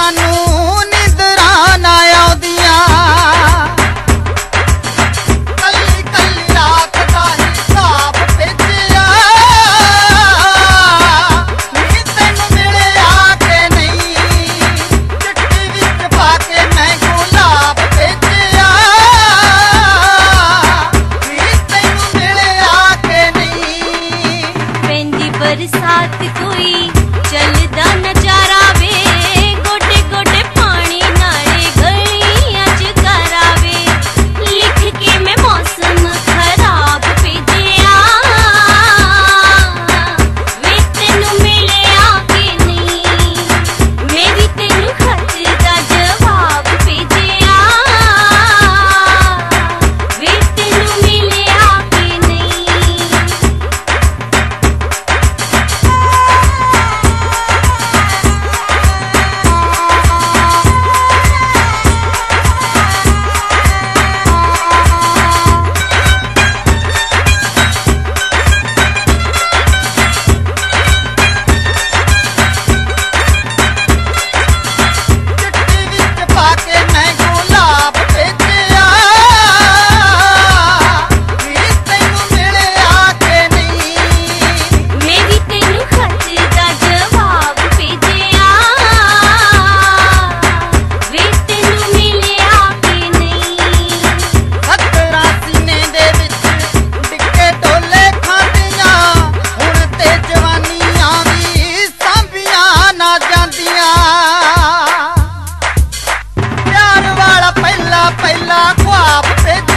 ਸਾਨੂੰ ਨਿੰਦਰਾਂ ਨਾ ਆਉਂਦੀਆਂ ਕੱਲੀ ਕੱਲੀ ਰਾਤ ਦਾ ਹਿਸਾਬ ਭੇਜਿਆ ਨੀ ਤੈਨੂੰ ਮਿਲਿਆ ਕਿ ਨਹੀਂ ਚਿੱਠੀ ਵਿੱਚ ਪਾ ਕੇ ਮੈਂ ਗੁਲਾਬ ਭੇਜਿਆ ਨੀ ਤੈਨੂੰ ਮਿਲਿਆ ਕਿ ਨਹੀਂ ਪੈਂਦੀ ਬਰਸਾਤ ਕੋਈ ਚੱਲਦਾ ਨਜ਼ਾਰਾ ਵੇ ਗੋਡੇ ਗੋਡੇ ਪਾਣੀ ਨਾਲੇ ਗਲੀਆਂ ਚ ਕਰਾਵੇ ਲਿਖ ਕੇ ਮੈਂ ਮੌਸਮ ਖਰਾਬ ਭੇਜਿਆ ਵੇ ਤੈਨੂੰ ਮਿਲਿਆ ਕਿ ਨਹੀਂ ਮੇਰੀ ਤੈਨੂੰ ਖਤ ਦਾ ਜਵਾਬ ਭੇਜਿਆ ਵੇ ਤੈਨੂੰ ਮਿਲਿਆ ਕਿ ਨਹੀਂ ਚਿੱਠੀ ਵਿੱਚ ਪਾ ਕੇ ਮੈਂ ਗੁਲਾਬ ਭੇਜਿਆ ਨੀ ਤੈਨੂੰ ਮਿਲਿਆ ਕਿ ਨਹੀਂ ਮੇਰੀ ਤੈਨੂੰ ਖਤ ਦਾ ਜਵਾਬ ਭੇਜਿਆ ਵੇ ਤੈਨੂੰ ਮਿਲਿਆ ਕਿ ਨਹੀਂ ਹੱਥਾਂ ਸੀਨੇ ਦੇ ਵਿੱਚ ਡਿੱਗੇ ਢੋਲੇ ਖਾਂਦੀਆਂ ਹੁਣ ਤੇ ਜਵਾਨੀਆਂ ਵੀ ਸਾਂਭੀਆਂ ਨਾ ਜਾਂਦੀਆਂ ਪਿਆਰ ਵਾਲਾ ਪਹਿਲਾ ਪਹਿਲਾ ਖ਼ੁਆਬ ਭੇਜਿਆ